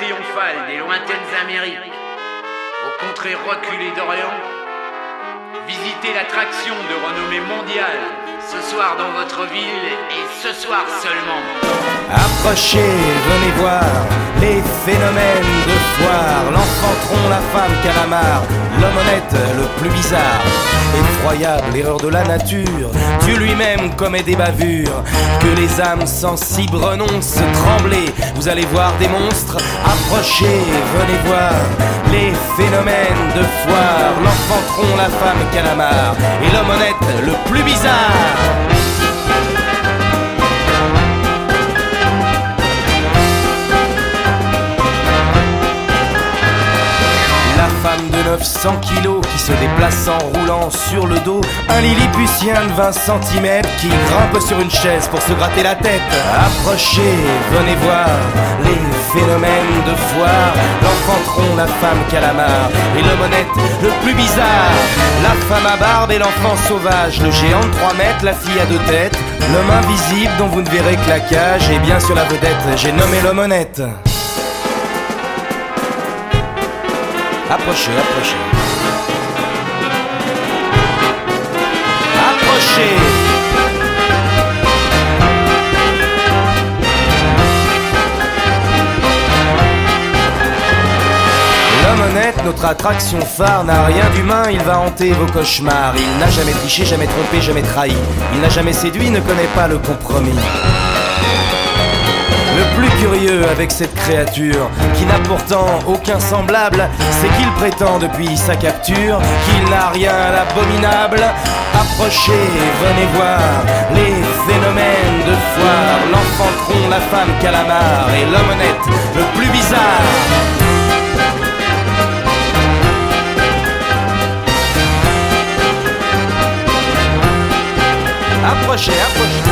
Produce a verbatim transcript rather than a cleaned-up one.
triomphale des lointaines Amériques, aux contrées reculées d'Orient, visitez l'attraction de renommée mondiale, ce soir dans votre ville et ce soir seulement. Approchez, venez voir les phénomènes de foire. L'enfant tronc, la femme calamar, l'homme honnête, le plus bizarre. Effroyable erreur de la nature, Dieu lui-même commet des bavures. Que les âmes sensibles renoncent, tremblez, vous allez voir des monstres. Approchez, venez voir les phénomènes de foire. L'enfant tronc, la femme calamar et l'homme honnête, le plus bizarre. Femme de neuf cents kilos qui se déplace en roulant sur le dos. Un lilliputien de vingt centimètres qui grimpe sur une chaise pour se gratter la tête. Approchez, venez voir les phénomènes de foire. L'enfant tronc, la femme calamar et l'homme honnête, le plus bizarre. La femme à barbe et l'enfant sauvage, le géant de trois mètres, la fille à deux têtes, l'homme invisible dont vous ne verrez que la cage. Et bien sur la vedette, j'ai nommé l'homme honnête. Approchez, approchez. Approchez. L'homme honnête, notre attraction phare, n'a rien d'humain, il va hanter vos cauchemars. Il n'a jamais triché, jamais trompé, jamais trahi. Il n'a jamais séduit, ne connaît pas le compromis. Le plus curieux avec cette créature, qui n'a pourtant aucun semblable, c'est qu'il prétend depuis sa capture qu'il n'a rien d'abominable. Approchez, venez voir les phénomènes de foire. L'enfant tronc, la femme calamar et l'homme honnête, le plus bizarre. Approchez, approchez.